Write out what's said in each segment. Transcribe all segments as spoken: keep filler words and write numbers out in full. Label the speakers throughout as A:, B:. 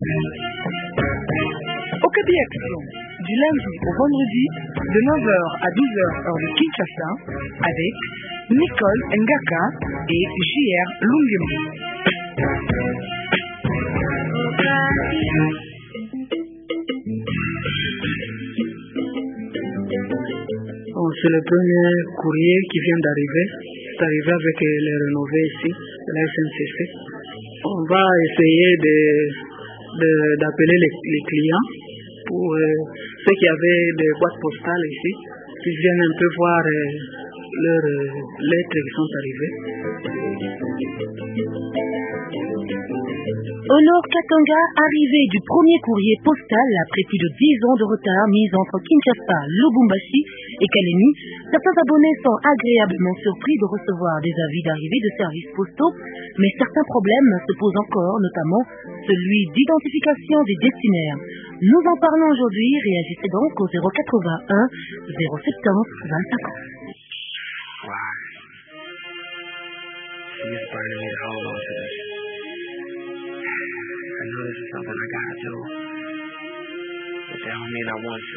A: Okapi Action, du lundi au vendredi, de neuf heures à douze heures heure de Kinshasa, avec Nicole Ngaka et J R Lungemu.
B: C'est le premier courrier qui vient d'arriver. C'est arrivé avec les rénovés ici, de la S N C C. On va essayer de, de, d'appeler les, les clients pour euh, ceux qui avaient des boîtes postales ici, qui viennent un peu voir euh, leurs euh, lettres qui sont arrivées.
C: Honor Katanga, arrivée du premier courrier postal après plus de dix ans de retard mis entre Kinshasa, Lubumbashi et Kalemi, certains abonnés sont agréablement surpris de recevoir des avis d'arrivée de services postaux, mais certains problèmes se posent encore, notamment celui d'identification des destinataires. Nous en parlons aujourd'hui, réagissez donc au zéro quatre-vingt-un zéro soixante-dix vingt-cinq.
D: I know this is something I gotta do, but that don't mean I want to.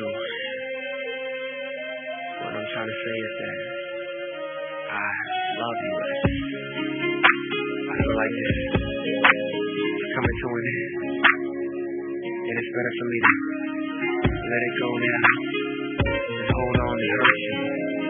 D: What I'm trying to say is that I love you. I feel like this is coming to an end, and it's better for me to let it go now than hold on to hurt you.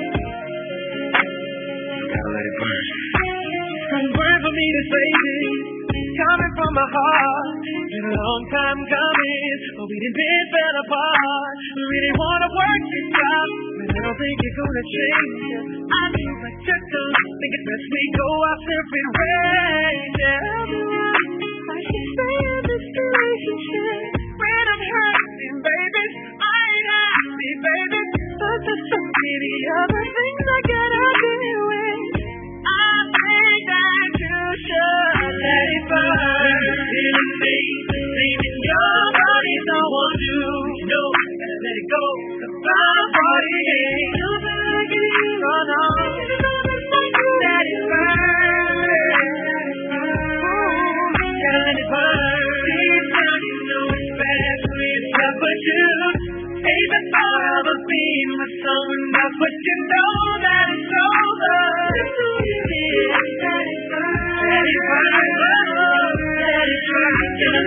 D: You gotta let it burn. It's gonna burn for me to say this. Coming from my heart, been a long time coming, but we done been fell apart. We really wanna work this out, but I don't think you're gonna change. I think I just don't think it's best we go our separate ways. Yeah, I should stay in this relationship when I'm hurting, baby. I ain't happy, baby. But there's so many other things I gotta deal with. I think that you should let it burn. Feeling me, leaving your body, no one to know. Gotta let it go, the my body ain't nothing like it is. Oh no, let it burn. Gotta let it burn. Deep down you know it's best when it's not but you. Ain't the thought of being with someone else, but you know that it's over. Let it burn. Let it burn. Let it burn.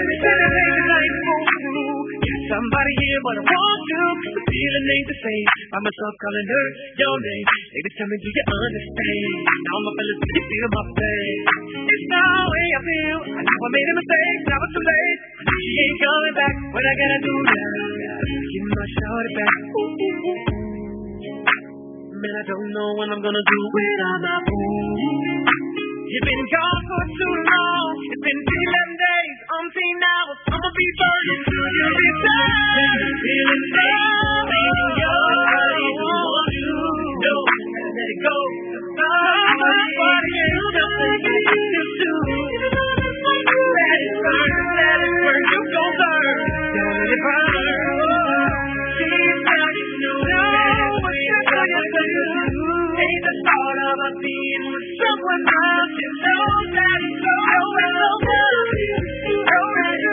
D: Somebody here, but I want to. The feeling ain't the same. Find myself calling her your name. Ladies, tell me, do you understand? Now my fellas, do you feel my pain? It's the way I feel. I know I made a mistake. Now it's too late. She ain't coming back. What I gotta do now? Give my shorty back. Ooh, ooh, ooh. Man, I don't know when I'm gonna do without my boo. You've been gone for too long. It's been eleven days, umpteen hours. I'ma be burning till you return. Feeling safe, leaving your body. Want you know, gotta let it go. My body ain't nothing like it used to. Let it burn, let it burn. You gon' burn. Don't let it burn. Deep down you know what you're gonna do. Ain't the thought of us being with someone else. You know that it's over, it's over. You know that you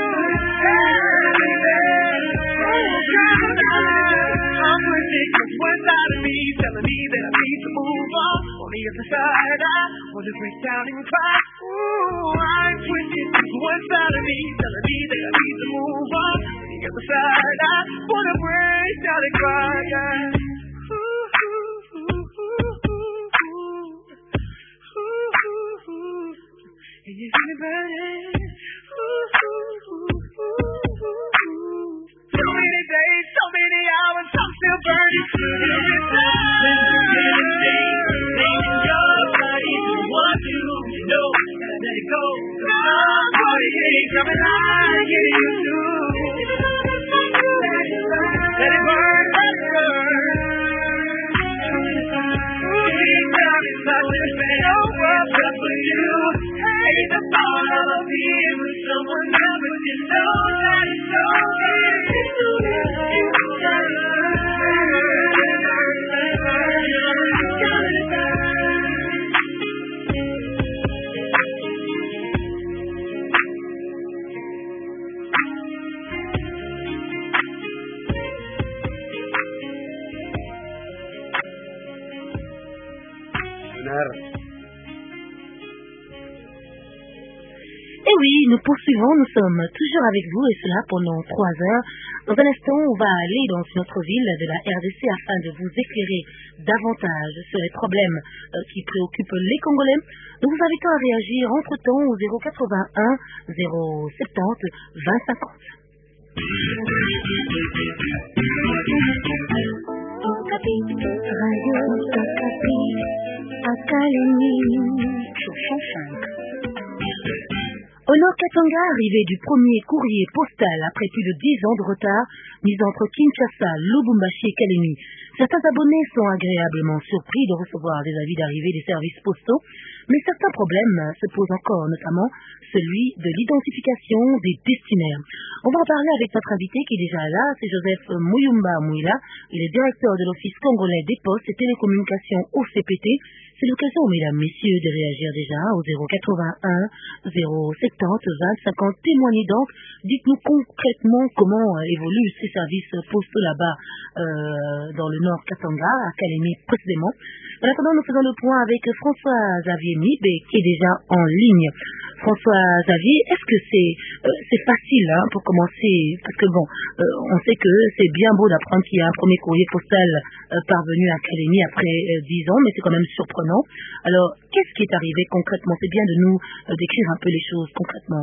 D: I'm pushing cause one side of me telling me that I need to move on. On the other side I wanna break down and cry. Ooh, I'm pushing cause one side of me telling me that I need to move on. On the other side I wanna break down and cry. Yeah. And you see me burning. Ooh, ooh, ooh, ooh, ooh. So many days, so many hours, I'm still burning. Every time, every day, leaving your body, you want to know. Gotta let it go. My body ain't coming like it used to. Let it burn, let it burn, let it burn. Ooh, deep down inside, it's been over just for you. Ain't the thought of being with someone else, but you know that it's okay.
C: oui, nous poursuivons, nous sommes toujours avec vous et cela pendant trois heures. Dans un instant, on va aller dans notre ville de la R D C afin de vous éclairer davantage sur les problèmes euh, qui préoccupent les Congolais. Nous vous invitons à réagir entre-temps au zéro quatre-vingt-un, zéro soixante-dix, vingt cinquante.
E: Radio Okapi, Académie, chanson cinq.
C: Au Nord Katanga, arrivée du premier courrier postal après plus de dix ans de retard, mis entre Kinshasa, Lubumbashi et Kalemi. Certains abonnés sont agréablement surpris de recevoir des avis d'arrivée des services postaux, mais certains problèmes se posent encore, notamment celui de l'identification des destinataires. On va en parler avec notre invité qui est déjà là, c'est Joseph Muyumba Mouila, il est directeur de l'Office congolais des postes et télécommunications O C P T. C'est l'occasion, mesdames, messieurs, de réagir déjà au zéro quatre-vingt-un, zéro soixante-dix, vingt cinquante. Témoignez donc, dites-nous concrètement comment euh, évoluent ces services postaux là-bas euh, dans le Nord Katanga, à Kalemi précisément. En attendant, nous faisons le point avec François Xavier Mibé qui est déjà en ligne. François Xavier, est-ce que c'est euh, c'est facile hein, pour commencer? Parce que bon, euh, on sait que c'est bien beau d'apprendre qu'il y a un premier courrier postal euh, parvenu à Kalemi après dix euh, ans, mais c'est quand même surprenant. Alors, qu'est-ce qui est arrivé concrètement? C'est bien de nous euh, décrire un peu les choses concrètement.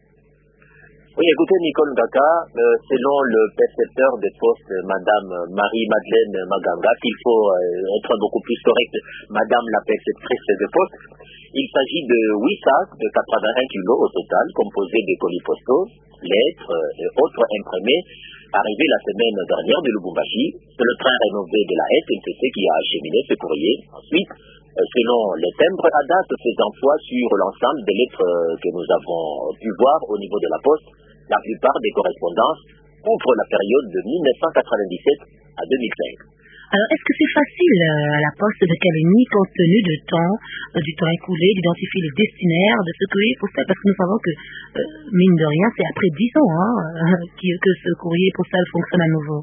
F: Oui, écoutez, Nicole Ngaka, euh, selon le percepteur des postes, Madame Marie-Madeleine Maganga, qu'il faut euh, être beaucoup plus correct, Madame la perceptrice des postes, il s'agit de huit sacs de quatre-vingt-un kilos au total, composés de colis postaux, lettres et autres imprimés, arrivés la semaine dernière de Lubumbashi. C'est le train rénové de la S N C C qui a acheminé ce courrier. Ensuite, selon les timbres à date faisant foi sur l'ensemble des lettres que nous avons pu voir au niveau de la poste, la plupart des correspondances couvrent la période de mille neuf cent quatre-vingt-dix-sept à deux mille cinq.
C: Alors, est-ce que c'est facile à la poste de Kalemi, compte tenu de temps, euh, du temps écoulé, d'identifier les destinataires de ce courrier postal? Parce que nous savons que, euh, mine de rien, c'est après dix ans hein, que ce courrier postal fonctionne à nouveau.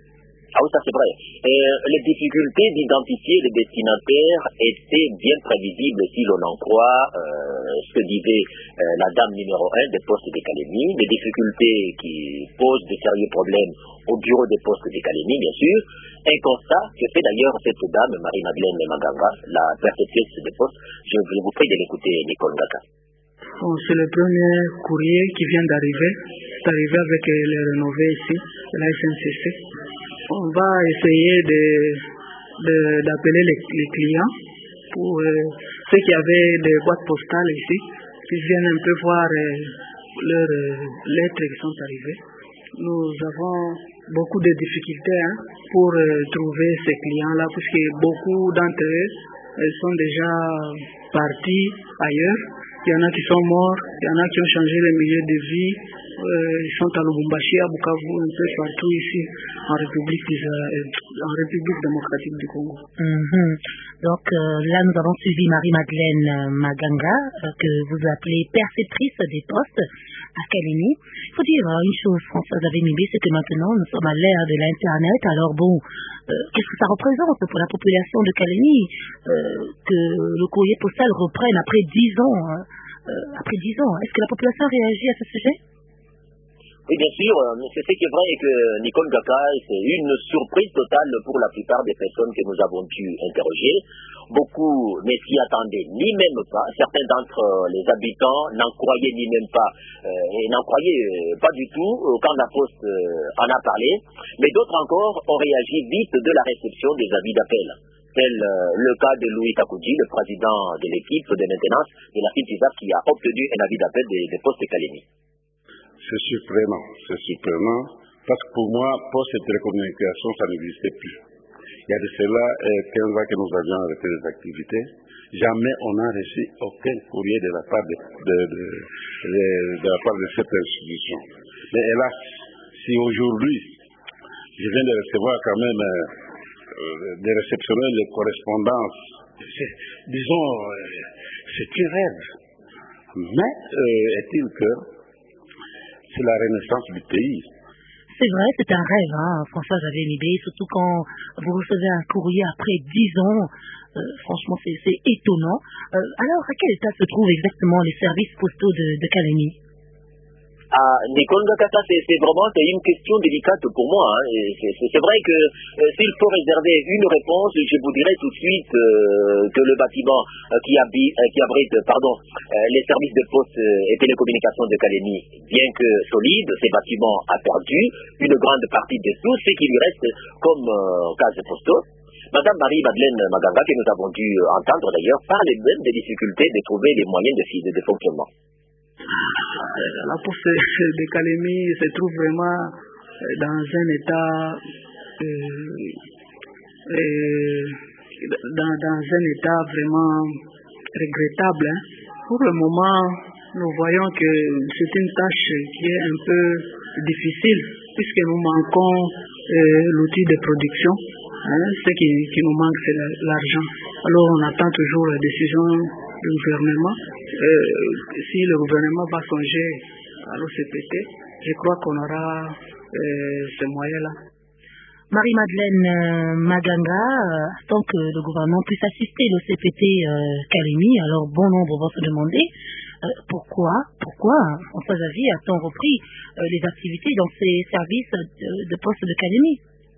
F: Ah oui, ça c'est vrai. Euh, les difficultés d'identifier les destinataires étaient bien prévisibles si l'on en croit euh, ce que disait euh, la dame numéro un des postes de Kalemi, des difficultés qui posent de sérieux problèmes au bureau des postes de Kalemi, bien sûr. Un constat que fait d'ailleurs cette dame, Marie-Madeleine Maganga, la perceptrice des postes. Je vous prie de l'écouter, Nicole Ngaka.
B: Bon, c'est le premier courrier qui vient d'arriver. C'est arrivé avec les rénovés ici, la S N C C. On va essayer de, de, d'appeler les, les clients pour euh, ceux qui avaient des boîtes postales ici, qui viennent un peu voir euh, leurs euh, lettres qui sont arrivées. Nous avons beaucoup de difficultés hein, pour euh, trouver ces clients-là, puisque beaucoup d'entre eux euh, sont déjà partis ailleurs. Il y en a qui sont morts, il y en a qui ont changé le milieu de vie. Euh, ils sont à Lubumbashi, à Bukavu, un peu partout ici, en République, en République démocratique du Congo.
C: Mm-hmm. Donc euh, là, nous avons suivi Marie-Madeleine Maganga, euh, que vous appelez perceptrice des postes à Kalemi. Il faut dire euh, une chose, François Xavier Mibé, c'est que maintenant, nous sommes à l'ère de l'Internet. Alors bon, euh, qu'est-ce que ça représente pour la population de Kalemi euh, que le courrier postal reprenne après dix ans hein, euh, après dix ans, est-ce que la population réagit à ce sujet?
F: Oui, bien sûr, c'est ce qui est vrai que Nicole Ngaka, c'est une surprise totale pour la plupart des personnes que nous avons pu interroger. Beaucoup ne s'y attendaient ni même pas. Certains d'entre les habitants n'en croyaient ni même pas, euh, et n'en croyaient pas du tout quand la Poste euh, en a parlé. Mais d'autres encore ont réagi vite de la réception des avis d'appel. Tel euh, le cas de Louis Takoudji, le président de l'équipe de maintenance de la FITISA qui a obtenu un avis d'appel des, des postes Kalemi.
G: C'est surprenant, c'est surprenant, parce que pour moi, poste et télécommunication, ça n'existait plus. Il y a de cela euh, quinze ans que nous avions arrêté les activités. Jamais on n'a reçu aucun courrier de la part de, de, de, de, de la part de cette institution. Mais hélas, si aujourd'hui, je viens de recevoir quand même euh, euh, de réceptionner les correspondances, c'est, disons, euh, c'est un rêve. Mais euh, est-il que c'est la renaissance du pays.
C: C'est vrai, c'est un rêve, hein, François Xavier Mibé, surtout quand vous recevez un courrier après dix ans, euh, franchement c'est, c'est étonnant. Euh, alors, à quel état se trouvent exactement les services postaux de, de Kalemi?
F: Ah, Nicole Ngakata, c'est vraiment c'est une question délicate pour moi. Hein. C'est vrai que euh, s'il faut réserver une réponse, je vous dirais tout de suite euh, que le bâtiment euh, qui, habite, euh, qui abrite pardon, euh, les services de poste euh, et télécommunications de Kalemi, bien que solide, ces bâtiments a perdu une grande partie de tout ce qui lui reste comme euh, cases postaux. Madame Marie-Madeleine Maganga, que nous avons dû entendre d'ailleurs, parle même des difficultés de trouver les moyens de, de, de fonctionnement.
B: La poste de Kalemi se trouve vraiment dans un état euh, euh, dans, dans un état vraiment regrettable. Hein. Pour le moment, nous voyons que c'est une tâche qui est un peu difficile puisque nous manquons euh, l'outil de production. Hein. Ce qui, qui nous manque, c'est l'argent. Alors on attend toujours la décision du gouvernement. Euh, si le gouvernement va songer à l'O C P T, je crois qu'on aura euh, ces moyens-là.
C: Marie-Madeleine euh, Maganga, euh, tant que le gouvernement puisse assister l'O C P T euh, Kalemi, alors bon nombre vont se demander euh, pourquoi, pourquoi François Xavier a tant repris euh, les activités dans ces services de, de poste de Kalemi.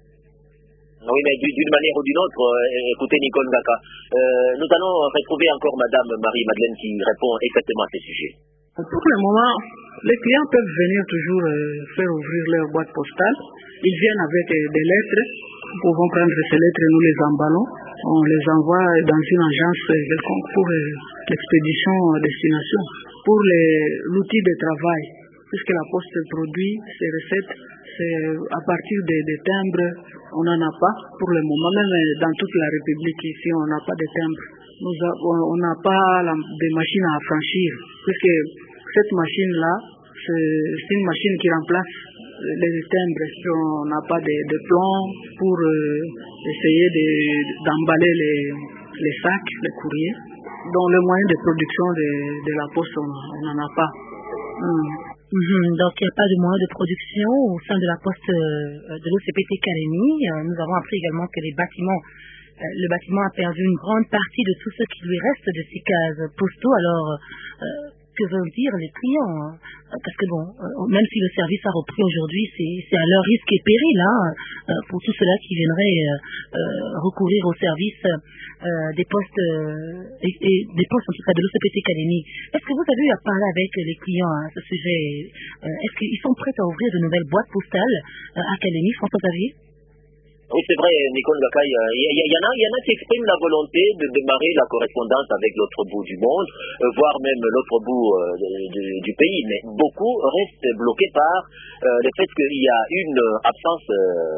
F: Oui, mais d'une manière ou d'une autre, euh, écoutez Nicole Ngaka, euh, nous allons retrouver encore Madame Marie-Madeleine qui répond exactement à ces sujets.
B: Pour le moment, les clients peuvent venir toujours euh, faire ouvrir leur boîte postale. Ils viennent avec euh, des lettres. Nous pouvons prendre ces lettres et nous les emballons. On les envoie dans une agence quelconque pour euh, l'expédition à destination. Pour l'outil de travail, puisque la poste produit ses recettes, c'est à partir des, des timbres, on n'en a pas pour le moment. Même dans toute la République ici, on n'a pas de timbres. Nous a, on n'a pas la, des machines à affranchir, puisque cette machine-là, c'est une machine qui remplace les timbres. On n'a pas de, de plomb pour euh, essayer d'emballer de, les, les sacs, les courriers. Donc le moyen de production de, de la poste, on n'en a pas. Hum.
C: Mmh, donc il n'y a pas de moyens de production au sein de la poste euh, de l'O C P T Kalemi. Euh, nous avons appris également que les bâtiments, euh, le bâtiment a perdu une grande partie de tout ce qui lui reste de ces cases postaux. Alors, euh, que veulent dire les clients hein? Parce que bon, euh, même si le service a repris aujourd'hui, c'est à leur risque et péril hein, euh, pour tous ceux-là qui viendraient euh, euh, recourir au service euh, des postes euh, et, et des postes en tout cas de l'O C P T Kalemi. Est-ce que vous avez eu à parler avec les clients à ce sujet? euh, Est-ce qu'ils sont prêts à ouvrir de nouvelles boîtes postales euh, à Kalemi, François Xavier?
F: Oui, c'est vrai, Nicole Ngaka, il y, y, y, en a, y en a qui expriment la volonté de démarrer la correspondance avec l'autre bout du monde, euh, voire même l'autre bout euh, de, de, du pays, mais beaucoup restent bloqués par euh, le fait qu'il y a une absence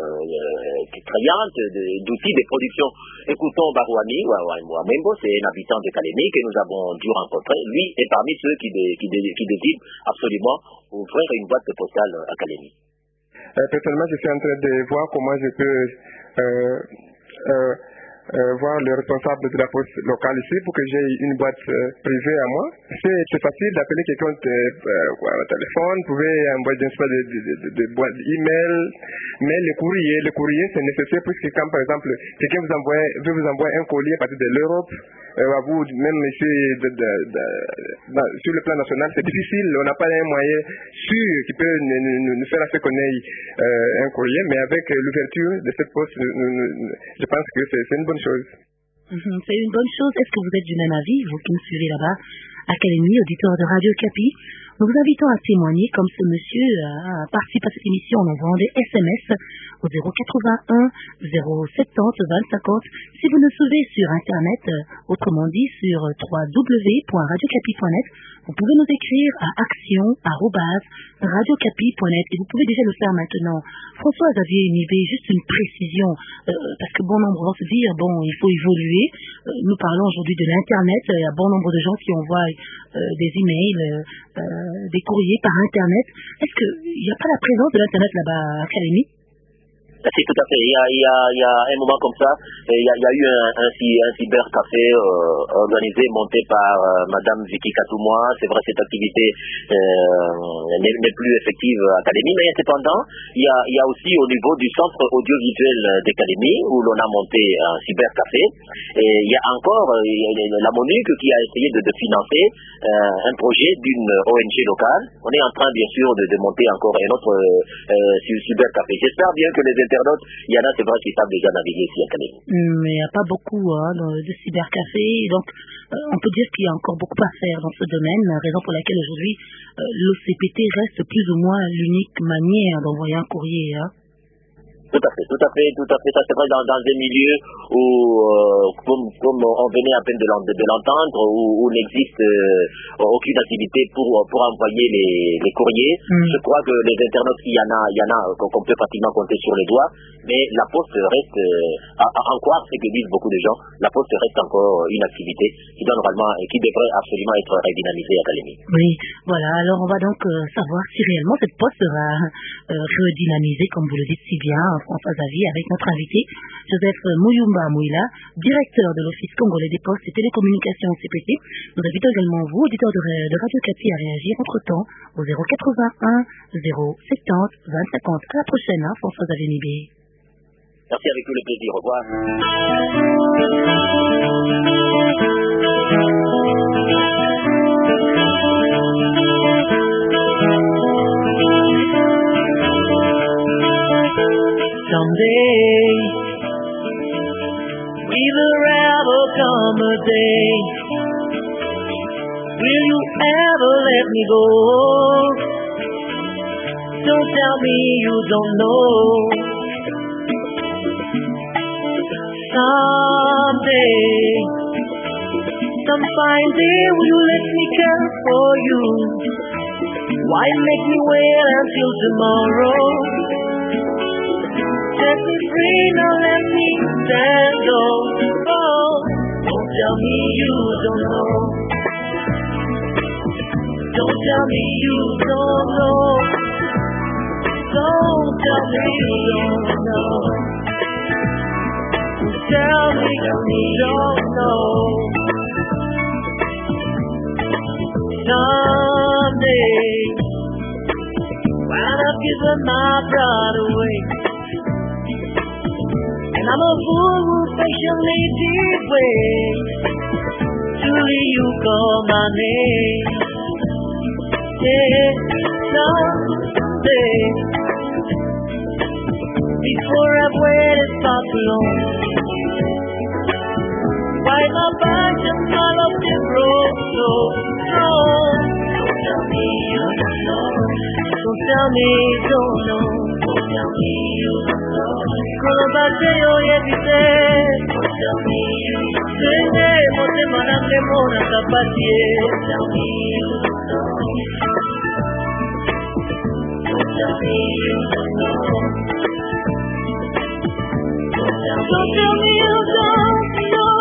F: euh, criante d'outils de, de production. Écoutons Barouani, Ouamembo, c'est un habitant de Kalemi que nous avons dû rencontrer. Lui est parmi ceux qui, de, qui, de, qui décident absolument ouvrir une boîte postale à Kalemi.
H: Euh, personnellement, je suis en train de voir comment je peux euh, euh, euh, voir le responsable de la poste locale ici pour que j'ai une boîte euh, privée à moi. C'est facile d'appeler quelqu'un euh, au téléphone, vous pouvez envoyer des de, de, de, de boîtes email, mais le courrier, le courrier c'est nécessaire puisque quand par exemple quelqu'un vous envoie, veut vous envoyer un courrier à partir de l'Europe, euh, à vous, même ici de, de, de, de, sur le plan national, c'est difficile, on n'a pas un moyen sûr qui peut nous, nous, nous faire ce qu'on ait euh, un courrier, mais avec l'ouverture de cette poste, nous, nous, nous, je pense que c'est une bonne chose.
C: Mmh, c'est une bonne chose. Est-ce que vous êtes du même avis, vous qui nous suivez là-bas, à Kalemi, auditeur de Radio Kapi? Nous vous invitons à témoigner comme ce monsieur à participer à cette émission en envoyant des S M S au zéro quatre-vingt-un zéro soixante vingt cinquante. Si vous nous suivez sur Internet, autrement dit sur w w w point radio capi point net, vous pouvez nous écrire à action arobase radio capi point net et vous pouvez déjà le faire maintenant. François Xavier Nibé, juste une précision, euh, parce que bon nombre vont se dire, bon, il faut évoluer. Euh, nous parlons aujourd'hui de l'Internet, il y a bon nombre de gens qui envoient euh, des emails, euh, des courriers par Internet. Est-ce qu'il n'y a pas la présence de l'Internet là-bas à Kalemi?
F: Si, tout à fait. Il y a, il y a, il y a un moment comme ça, il y a, il y a eu un, un, un cybercafé euh, organisé, monté par euh, Madame Vicky Katoumoa. C'est vrai, cette activité euh, n'est, n'est plus effective à Académie, mais cependant, il y, a, il y a aussi au niveau du centre audiovisuel d'Académie, où l'on a monté un cybercafé. Et il y a encore euh, la MONUC qui a essayé de, de financer euh, un projet d'une O N G locale. On est en train, bien sûr, de, de monter encore un autre euh, cybercafé. J'espère bien que les internautes, il y en a, c'est vrai, qui savent déjà naviguer ici à Calais.
C: Mais il n'y a pas beaucoup hein, de cybercafés, donc euh, on peut dire qu'il y a encore beaucoup à faire dans ce domaine, raison pour laquelle aujourd'hui euh, l'O C P T reste plus ou moins l'unique manière d'envoyer un courrier. Hein.
F: Tout à fait, tout à fait, tout à fait. Ça, c'est vrai, dans, dans un milieu où, euh, comme, comme on venait à peine de, l'en, de, de l'entendre, où, où n'existe euh, aucune activité pour, pour envoyer les, les courriers. Mm. Je crois que les internautes, il y en a, il y en a qu'on peut pratiquement compter sur les doigts, mais la poste reste, euh, à, à en croire ce que disent beaucoup de gens, la poste reste encore une activité qui doit normalement, et qui devrait absolument être redynamisée à Académie.
C: Oui, voilà. Alors on va donc euh, savoir si réellement cette poste sera euh, redynamisée, comme vous le dites si bien, François Xavier, avec notre invité Joseph Mouyumba Mouila, directeur de l'Office congolais des postes et télécommunications C P T. Nous invitons également vous, auditeurs de, de Radio Kapi, à réagir entre-temps au zéro quatre-vingt-un zéro soixante vingt cinquante. À la prochaine, hein, François Xavier Nibé.
F: Merci, avec tout le plaisir. Au revoir.
D: Someday, will there ever come a day? Will you ever let me go? Don't tell me you don't know. Someday, some fine day, will you let me care for you? Why make me wait until tomorrow? Set me free, now let me stand on. Oh, don't tell me you don't know. Don't tell me you don't know. Don't tell me you don't know. Tell me you don't know. Someday, when I've given my bride away, I'm a fool who patiently did wait till you call my name. Yeah, someday, before I've waited far too long, why my back and my love can grow so strong? Don't tell me you don't know. Don't tell me you don't know. Don't tell me you don't know. Kolobate oyebite, tell me you sene mote manamle mona kapatie, tell me you know. Tell me you know. Don't tell me you don't know.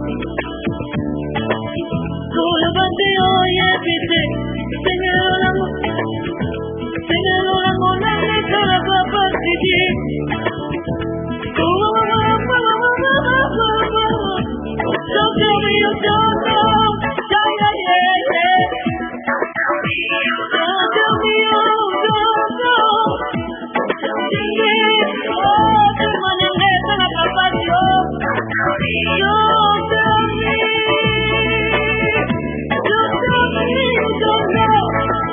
D: Kolobate oyebite, sene lamo, sene lamo namle kapatie. Don't tell me you don't know. Yeah, yeah, yeah, yeah. Don't tell me you don't know. Don't tell me. Oh, the money left and I got back to you. Don't tell me. Don't tell me. Don't tell me you don't know.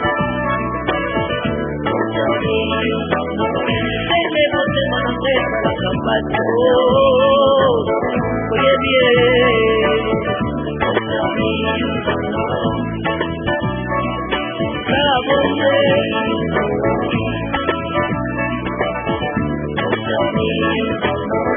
D: Don't tell me you don't know. Say, say, what the money left and I got back to you. Oye bien, don't tell me you don't know. Sábose, don't tell me you don't know.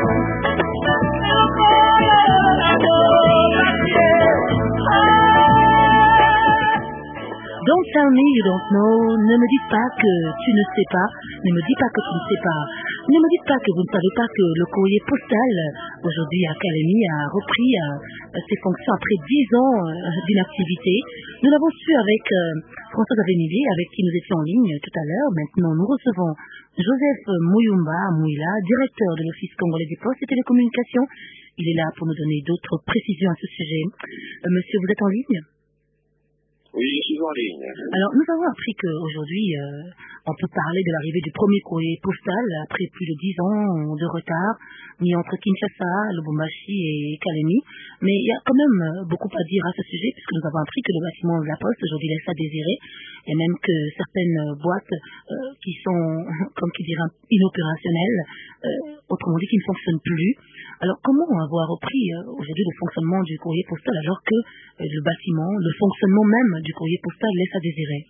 C: Don't tell me you don't know. Ne me dites pas que tu ne sais pas. Ne me dis pas que tu ne sais pas. Ne me dites pas que vous ne savez pas que le courrier postal aujourd'hui à Kalemi a repris ses fonctions après dix ans d'inactivité. Nous l'avons su avec François Avenilier, avec qui nous étions en ligne tout à l'heure. Maintenant, nous recevons Joseph Muyumba Mouila, directeur de l'Office congolais des postes et télécommunications. Il est là pour nous donner d'autres précisions à ce sujet. Euh, monsieur, vous êtes en ligne?
I: Oui, je suis en ligne.
C: Alors, nous avons appris qu'aujourd'hui, euh, on peut parler de l'arrivée du premier courrier postal après plus de dix ans de retard, mis entre Kinshasa, Lubumbashi et Kalemi. Mais il y a quand même beaucoup à dire à ce sujet, puisque nous avons appris que le bâtiment de la Poste aujourd'hui laisse à désirer, et même que certaines boîtes euh, qui sont, comme qui dirait, inopérationnelles, euh, autrement dit, qui ne fonctionnent plus. Alors, comment avoir repris euh, aujourd'hui le fonctionnement du courrier postal alors que euh, le bâtiment, le fonctionnement même du courrier postal laisse à désirer?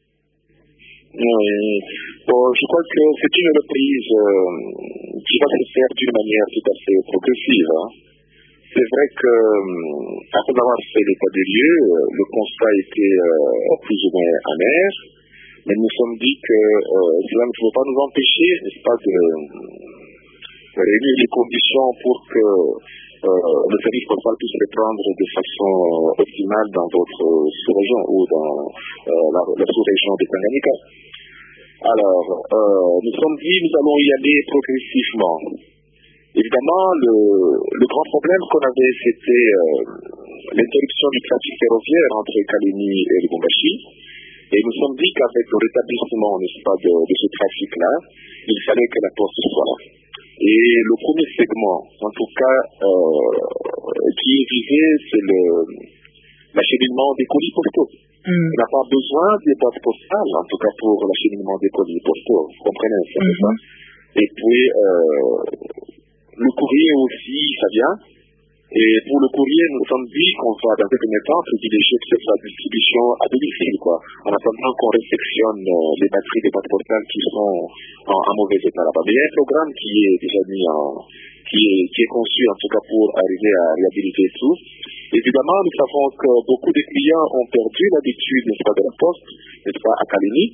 I: Oui, bon, je crois que c'est une reprise euh, qui va se faire d'une manière tout à fait progressive. Hein. C'est vrai que, euh, après avoir fait l'état des lieux, euh, le constat était euh, plus ou moins amer, mais nous nous sommes dit que euh, cela ne pouvait pas nous empêcher, n'est-ce pas, de euh, réunir les conditions pour que Euh, le service postal puisse reprendre de façon euh, optimale dans d'autres euh, sous-régions ou dans euh, la, la sous-région de Tanganyika. Alors, euh, nous sommes dit, nous allons y aller progressivement. Évidemment, le, le grand problème qu'on avait, c'était euh, l'interruption du trafic ferroviaire entre Kalemi et Lubumbashi. Et nous sommes dit qu'avec le rétablissement, n'est-ce pas, de, de ce trafic-là, il fallait que la poste soit là. Et le premier segment, en tout cas, euh, qui est visé, c'est l'acheminement des colis postaux. Mm. On n'a pas besoin des boîtes postales, en tout cas pour l'acheminement des colis postaux. Vous comprenez, c'est mm-hmm. ça. Et puis, euh, le courrier aussi, ça vient. Et pour le courrier, nous sommes dit qu'on va, dans un premier temps, privilégier peut-être la distribution à domicile, quoi. En attendant qu'on réfectionne euh, les batteries des boîtes postales qui sont en, en mauvais état là-bas. Mais il y a un programme qui est déjà mis en, qui est, qui est conçu, en tout cas, pour arriver à réhabiliter tout. Évidemment, nous savons que beaucoup de clients ont perdu l'habitude, n'est-ce pas, de la poste, n'est-ce pas, à Kalemi.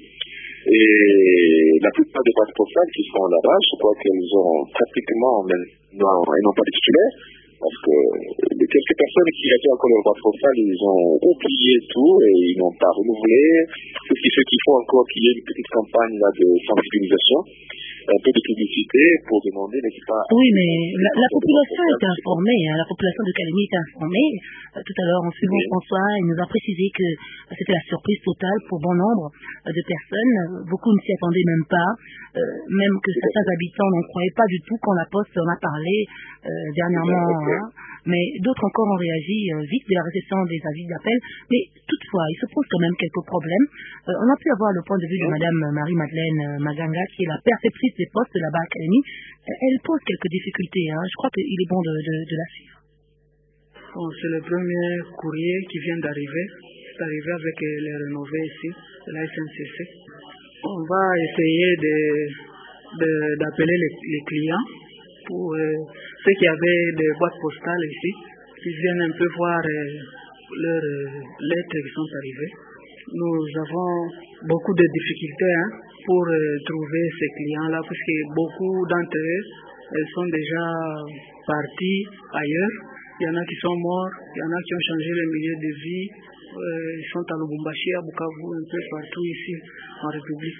I: Et la plupart des boîtes postales qui sont là-bas, je crois qu'elles ont pratiquement, maintenant, elles n'ont pas de titulaire. Parce que les quelques personnes qui avaient encore leur boîte postale, ils ont oublié tout et ils n'ont pas renouvelé. Ce qui fait qu'il faut encore qu'il y ait une petite campagne là, de sensibilisation, un peu de publicité pour demander, n'est-ce pas?
C: Oui, mais la, la population est informée, hein, la population de Kalemi est informée. Euh, tout à l'heure, en suivant oui. François, il nous a précisé que euh, c'était la surprise totale pour bon nombre euh, de personnes. Euh, beaucoup ne s'y attendaient même pas. Euh, même que certains habitants n'en croyaient pas du tout quand la Poste en a parlé euh, dernièrement. Okay. Hein, mais d'autres encore ont réagi euh, vite de la réception des avis d'appel. Mais toutefois, il se pose quand même quelques problèmes. Euh, on a pu avoir le point de vue de Madame Marie-Madeleine Maganga, qui est la perceptrice des postes là-bas à Kalemi. Elle pose quelques difficultés. Hein. Je crois qu'il est bon de, de, de la suivre.
B: Bon, c'est le premier courrier qui vient d'arriver. C'est arrivé avec les rénovés ici, la S N C C. On va essayer de, de, d'appeler les, les clients pour euh, ceux qui avaient des boîtes postales ici, qui viennent un peu voir euh, leurs euh, lettres qui sont arrivées. Nous avons beaucoup de difficultés hein, pour euh, trouver ces clients-là, parce que beaucoup d'entre eux elles sont déjà partis ailleurs. Il y en a qui sont morts, il y en a qui ont changé le milieu de vie. Euh, ils sont à Lubumbashi, à Bukavu, un peu partout ici, en République,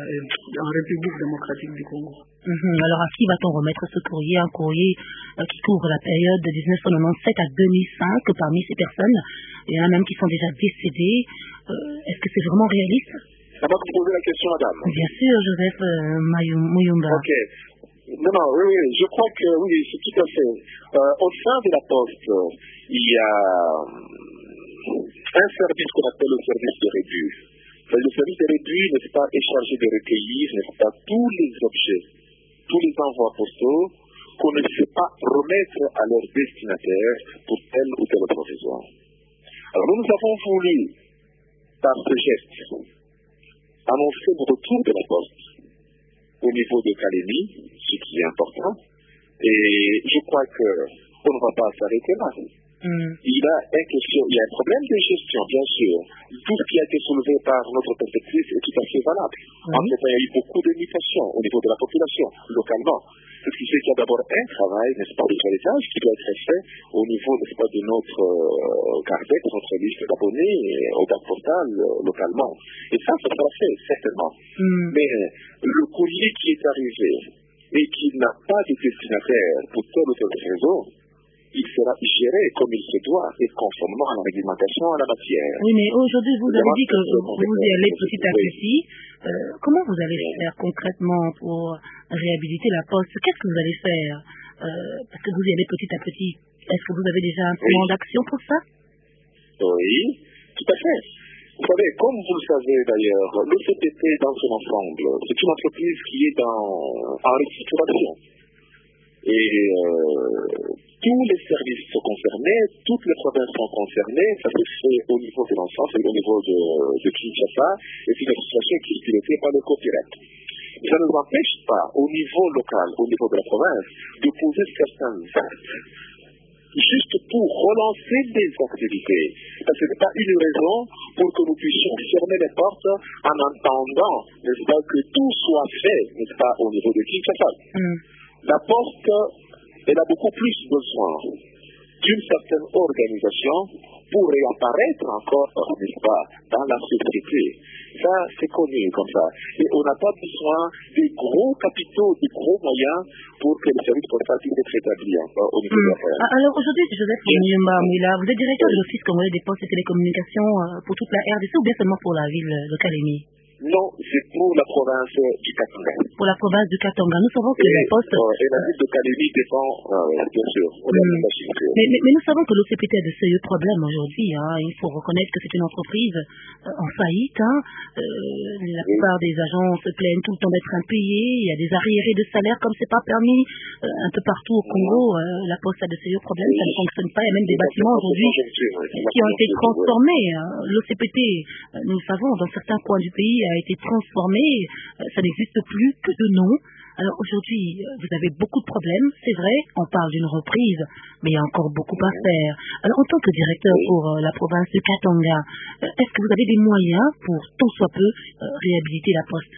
B: en République démocratique du Congo.
C: Mmh. Alors à qui va-t-on remettre ce courrier? Un courrier euh, qui couvre la période de dix-neuf cent quatre-vingt-dix-sept à deux mille cinq. Parmi ces personnes, il y en a même qui sont déjà décédés. Euh, est-ce que c'est vraiment réaliste?
I: Ça va vous poser la question, madame.
C: Bien sûr, Joseph euh, Muyumba.
I: Ok. Non, non, oui, oui, je crois que oui, c'est tout à fait. Euh, au sein de la Poste, il y a un service qu'on appelle le service de réduit. Le service de réduit, n'est-ce pas, est chargé de recueillir, n'est-ce pas, tous les objets, tous les envois postaux qu'on ne sait pas remettre à leurs destinataires pour telle ou telle autre raison. Alors nous, nous avons voulu, par ce geste, annoncer le retour de la Poste au niveau de Kalemi, ce qui est important. Et je crois qu'on ne va pas s'arrêter là. Mm. Il, a une question, il y a un problème de gestion, bien sûr. Tout ce qui a été soulevé par notre perspective est tout à fait valable. Mm. En fait, il y a eu beaucoup de mutations au niveau de la population, localement. Ce qui fait qu'il y a d'abord un travail, n'est-ce pas, de toilettage qui doit être fait au niveau, n'est-ce pas, de notre euh, carnet, de notre liste d'abonnés euh, au carte portal euh, localement. Et ça, ça sera fait, certainement. Mm. Mais le courrier qui est arrivé et qui n'a pas de destinataire pour tel ou tel réseau, il sera géré comme il se doit et conformément à la réglementation en la matière.
C: Oui, mais aujourd'hui, vous avez dit que vous y allez petit à petit. Euh, comment vous allez faire concrètement pour réhabiliter la poste? Qu'est-ce que vous allez faire euh, parce que vous y allez petit à petit. Est-ce que vous avez déjà un plan oui. d'action pour ça?
I: Oui, tout à fait. Vous savez, comme vous le savez d'ailleurs, l'O C P T dans son ensemble, c'est une entreprise qui est dans, en restructuration. Et euh, tous les services sont concernés, toutes les provinces sont concernées, ça se fait au niveau de l'ensemble, c'est au niveau de, de Kinshasa, et c'est une situation qui est pilotée par le copyright. Ça ne nous empêche pas, au niveau local, au niveau de la province, de poser certains actes, juste pour relancer des activités. Parce que ce n'est pas une raison pour que nous puissions fermer les portes en attendant, n'est-ce pas, que tout soit fait, n'est-ce pas, au niveau de Kinshasa. Mm. La poste, elle a beaucoup plus besoin d'une certaine organisation pour réapparaître encore, n'est-ce pas, dans la société. Ça, c'est connu comme ça. Et on n'a pas besoin des gros capitaux, des gros moyens pour que les services postaux puissent être établis hein, au niveau mmh. de la France.
C: Alors aujourd'hui, Joseph Mouimba Mouila, vous êtes directeur de l'Office congolais des postes et télécommunications pour toute la R D C ou bien seulement pour la ville de Kalemi?
I: Non, c'est pour la province du Katanga.
C: Pour la province du Katanga. Nous savons que
I: et,
C: la poste...
I: Euh, et la ville de Kalemi dépend, euh, bien sûr. Mm.
C: Mais, mais, mais nous savons que l'O C P T a de sérieux problèmes aujourd'hui. Hein. Il faut reconnaître que c'est une entreprise euh, en faillite. Hein. Euh, la plupart oui. des agents se plaignent tout le temps d'être impayés. Il y a des arriérés de salaire comme c'est pas permis euh, un peu partout au Congo. Euh, la poste a de sérieux problèmes. Oui. Ça ne fonctionne pas. Il y a même des bâtiments aujourd'hui qui ont été transformés. L'O C P T, nous le savons, dans certains coins du pays, a été transformé, ça n'existe plus que de nom. Alors aujourd'hui, vous avez beaucoup de problèmes, c'est vrai, on parle d'une reprise, mais il y a encore beaucoup à faire. Alors en tant que directeur pour la province de Katanga, est-ce que vous avez des moyens pour tant soit peu réhabiliter la poste?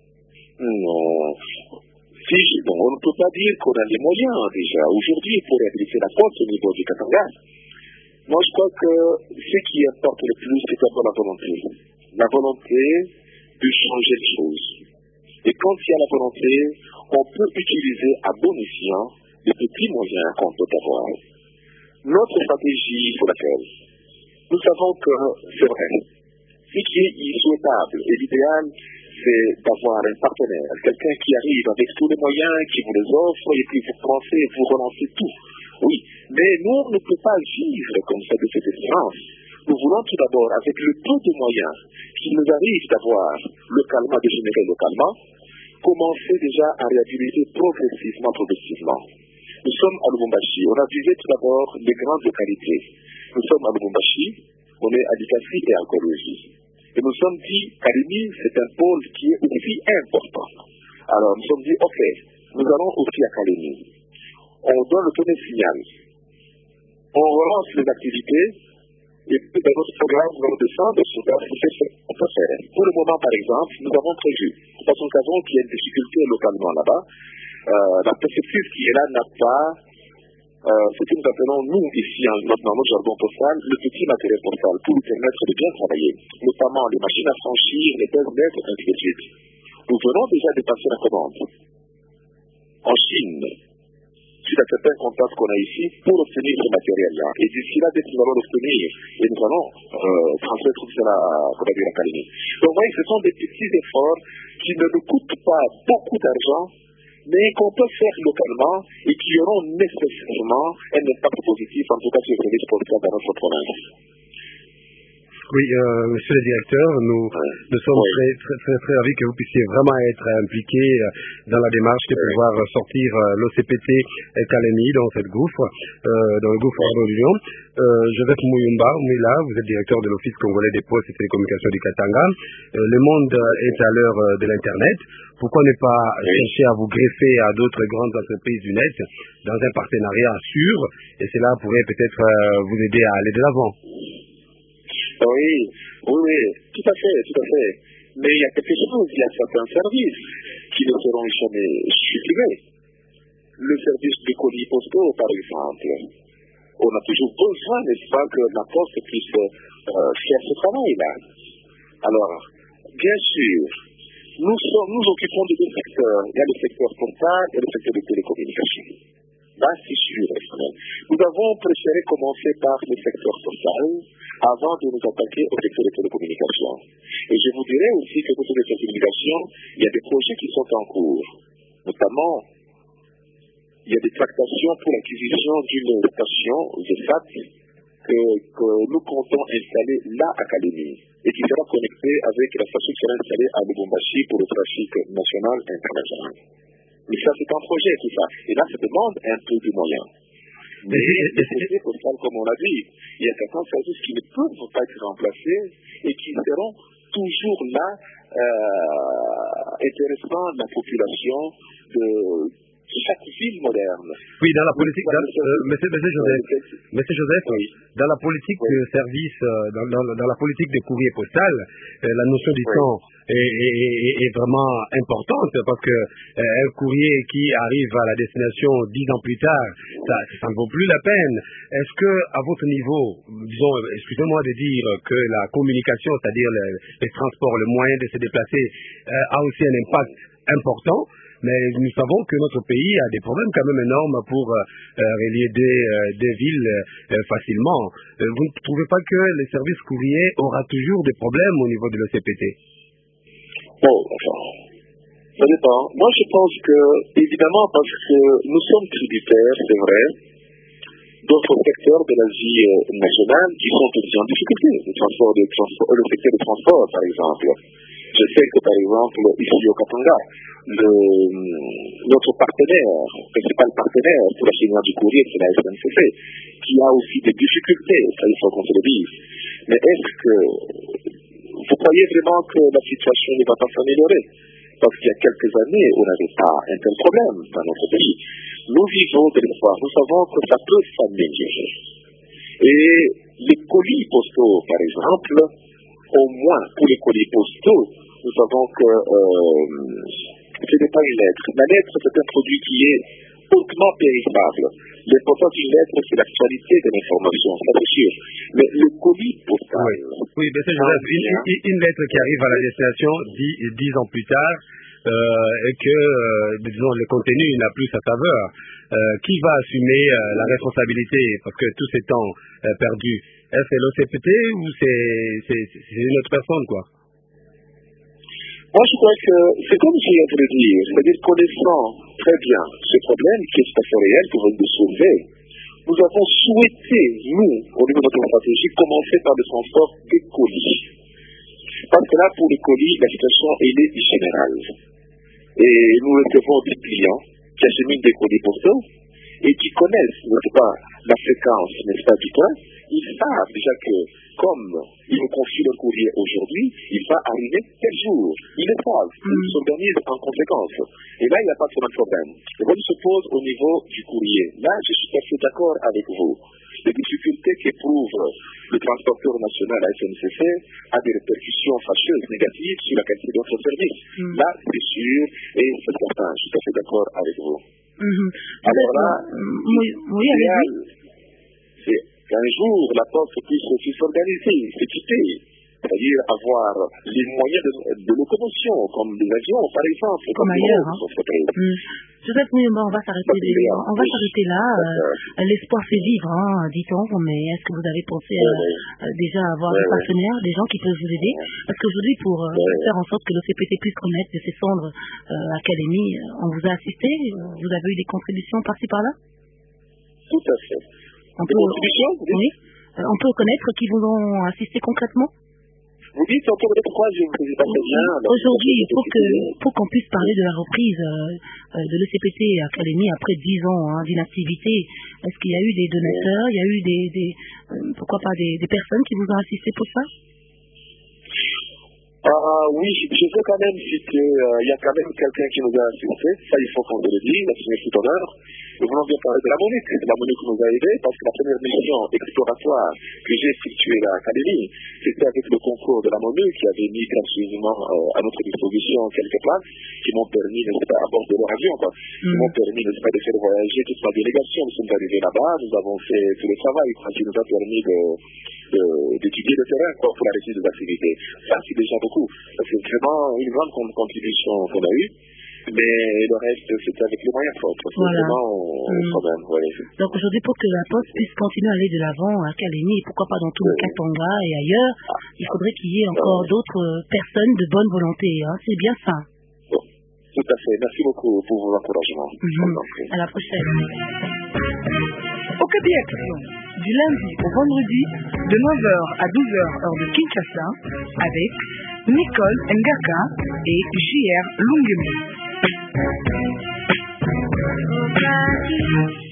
I: Non. Si, bon, on ne peut pas dire qu'on a les moyens déjà aujourd'hui pour réhabiliter la poste au niveau du Katanga. Moi je crois que ce qui importe le plus, c'est d'abord la volonté. La volonté de changer les choses. Et quand il y a la volonté, on peut utiliser à bon escient les petits moyens qu'on peut avoir. Notre stratégie pour laquelle nous savons que c'est vrai. Ce qui est souhaitable et l'idéal, c'est d'avoir un partenaire, quelqu'un qui arrive avec tous les moyens, qui vous les offre, et puis vous pensez, vous relancez tout. Oui, mais nous, on ne peut pas vivre comme ça de cette expérience. Nous voulons tout d'abord, avec le peu de moyens qui nous arrive d'avoir localement, de générer localement, commencer déjà à réhabiliter progressivement, progressivement. Nous sommes à Lubumbashi. On a visé tout d'abord les grandes localités. Nous sommes à Lubumbashi, on est à Likasi et à Koloji. Et nous sommes dit, Kalemi, c'est un pôle qui est aussi important. Alors, nous sommes dit, ok, nous allons aussi à Kalemi. On donne le premier signal. On relance les activités. Et puis, dans notre programme, nous allons descendre sur ce qu'on peut faire. Pour le moment, par exemple, nous avons prévu, parce que nous savons qu'il y a une difficulté localement là-bas, euh, la perspective qui est là n'a pas, euh, ce que nous appelons, nous, ici, en, dans notre jargon postal, le petit matériel postal, pour nous permettre de bien travailler, notamment les machines à franchir, les thèses lettres, ainsi de suite. Nous venons déjà de passer la commande en Chine, suite à certains contacts qu'on a ici, pour obtenir ce matériel-là. Et d'ici là, dès que nous allons l'obtenir, et nous allons euh, transmettre tout cela à, à l'Académie. Donc, vous voyez, ce sont des petits efforts qui ne nous coûtent pas beaucoup d'argent, mais qu'on peut faire localement et qui auront nécessairement un impact positif, en tout cas sur les services postaux dans notre province.
J: Oui, euh, monsieur le directeur, nous, nous sommes oui. très, très, très, très ravis que vous puissiez vraiment être impliqué dans la démarche de pouvoir sortir l'O C P T Kalemi dans cette gouffre, euh, dans le gouffre de l'Union. Euh, Joseph Mouyumba, Mouyla, vous êtes directeur de l'Office congolais des postes et télécommunications du Katanga. Euh, le monde est à l'heure de l'Internet. Pourquoi ne pas oui. chercher à vous greffer à d'autres grandes entreprises du net dans un partenariat sûr, et cela pourrait peut-être euh, vous aider à aller de l'avant?
I: Oui, oui, oui, tout à fait, tout à fait. Mais il y a quelque chose, il y a certains services qui ne seront jamais supprimés. Le service des colis postaux, par exemple. On a toujours besoin, n'est-ce pas, que la poste puisse euh, faire ce travail-là. Alors, bien sûr, nous, sommes, nous occupons de deux secteurs. Il y a le secteur postal et le secteur des télécommunications. Là, c'est sûr. Nous avons préféré commencer par le secteur postal avant de nous attaquer au secteur des télécommunications. Et je vous dirais aussi que pour les télécommunications, il y a des projets qui sont en cours. Notamment, il y a des tractations pour l'acquisition d'une station V S A T que, que nous comptons installer là à Kalemi et qui sera connectée avec la station qui sera installée à Lubumbashi pour le trafic national et international. Mais ça, c'est un projet, tout ça. Et là, ça demande un peu de moyens. Mais les projets postaux, comme on l'a dit, il y a certains services qui ne peuvent pas être remplacés et qui seront toujours là, euh, intéressant la population de chaque ville moderne.
J: Oui, dans la politique, dans, euh, monsieur, monsieur Joseph, monsieur Joseph oui. dans la politique oui. de service, dans, dans, dans la politique de courrier postal, euh, la notion du oui. temps est, est, est vraiment importante parce que euh, un courrier qui arrive à la destination dix ans plus tard, ça, ça ne vaut plus la peine. Est-ce que, à votre niveau, disons, excusez-moi de dire que la communication, c'est-à-dire le, les transports, le moyen de se déplacer, euh, a aussi un impact important? Mais nous savons que notre pays a des problèmes quand même énormes pour euh, relier des, euh, des villes euh, facilement. Euh, vous ne trouvez pas que les services courriers aura toujours des problèmes au niveau de l'O C P T?
I: Bon, enfin, ça dépend. Moi, je pense que, évidemment, parce que nous sommes tributaires, c'est vrai, d'autres secteurs de la vie euh, nationale qui sont aussi en difficulté. Le, transport de, transport, le secteur du transport, par exemple. Je sais que, par exemple, ici au Katanga, le, notre partenaire, principal partenaire pour l'acheminement du courrier, c'est la S N C C, qui a aussi des difficultés, ça il faut qu'on se le dise. Mais est-ce que vous croyez vraiment que la situation ne va pas s'améliorer? Parce qu'il y a quelques années, on n'avait pas un tel problème dans notre pays. Nous vivons de l'espoir, nous savons que ça peut s'améliorer. Et les colis postaux, par exemple, au moins pour les colis postaux, nous savons que euh, ce n'est pas une lettre. La lettre, c'est un produit qui est hautement périssable. L'important d'une lettre, c'est l'actualité de l'information, ça c'est sûr. Mais le colis postal...
J: Oui, oui mais c'est Joseph, une, une, une lettre qui arrive à la destination dix, dix ans plus tard, euh, et que, euh, disons, le contenu n'a plus sa saveur. Euh, qui va assumer euh, la responsabilité parce que tous ces temps euh, perdus? Est-ce que c'est l'O C P T ou c'est une autre personne, quoi?
I: Moi, je crois que c'est comme je viens de le dire, c'est-à-dire connaissant très bien ce problème qui est tout à fait réel pour le soulever, nous avons souhaité, nous, au niveau de notre stratégie, commencer par le transport des colis. Parce que là, pour les colis, la situation elle est générale. Et nous recevons des clients qui acheminent des colis postaux et qui connaissent, n'est-ce pas, la fréquence, n'est-ce pas, du train. Ils savent déjà que, comme ils nous confient leur courrier aujourd'hui, il va arriver tel jour. Ils le savent. Ils s'organisent en conséquence. Et là, il n'y a pas de problème. Le problème se pose au niveau du courrier. Là, je suis tout à fait d'accord avec vous. Les difficultés qu'éprouve le transporteur national à S N C C a des répercussions fâcheuses, négatives sur la qualité de notre service. Mm. Là, c'est sûr, et c'est certain, je suis tout à fait d'accord avec vous.
C: Mm-hmm.
I: Alors là,
C: oui, oui,
I: c'est qu'un jour, la poste puisse aussi s'organiser, s'équiper, c'est-à-dire avoir les moyens de, de locomotion, comme des avions, par exemple.
C: Comme, comme ailleurs. Hein. Joseph Mouyumba, on va s'arrêter on va s'arrêter là. Euh, L'espoir fait vivre, hein, dit-on, mais est-ce que vous avez pensé euh, euh, déjà avoir ouais, des partenaires, des gens qui peuvent vous aider? Parce qu'aujourd'hui, pour euh, ouais. faire en sorte que l'O C P T puisse connaître de ses cendres euh, Académie, on vous a assisté? Vous avez eu des contributions par-ci par-là?
I: Tout à fait.
C: Des contributions,
I: oui.
C: Euh, on peut connaître qui vous ont assisté concrètement?
I: Vous dites encore peut-être quoi, je ne vous ai pas très bien.
C: Aujourd'hui, pour que pour qu'on puisse parler de la reprise euh, de l'E C P T Académie après dix ans hein, d'inactivité, est-ce qu'il y a eu des donateurs, il y a eu des, des euh, pourquoi pas des, des personnes qui vous ont assisté pour ça?
I: Ah oui, je veux quand même citer, euh, il y a quand même quelqu'un qui nous a assisté, ça il faut qu'on le dise, la signé tout honneur. Nous voulons bien parler de la Monique, de la Monique qui nous a aidés, parce que la première mission exploratoire que j'ai effectuée à l'Académie, c'était avec le concours de la Monique qui avait mis gracieusement euh, à notre disposition quelques places qui m'ont permis, n'est-ce pas, à bord de leur avion, quoi, mm. qui m'ont permis, n'est-ce pas, de faire voyager toute ma délégation. Nous sommes arrivés là-bas, nous avons fait tout le travail, quoi, qui nous a permis de d'étudier le terrain quoi, pour la réussite des activités. Ça, c'est déjà beaucoup. C'est vraiment une grande contribution qu'on a eue, mais le reste, c'est avec les moyens propres. C'est
C: voilà.
I: vraiment un mmh. problème. Ouais.
C: Donc aujourd'hui, pour que la Poste puisse continuer à aller de l'avant à Kalemi, et pourquoi pas dans tout oui. le Katanga et ailleurs, ah. il faudrait qu'il y ait encore ah. d'autres personnes de bonne volonté. Hein. C'est bien ça.
I: Bon. Tout à fait. Merci beaucoup pour vos encouragements.
C: Mmh. À la prochaine.
A: Okapi Action, du lundi au vendredi, de neuf heures à douze heures heure de Kinshasa, avec Nicole Ngaka et J R Lungeme.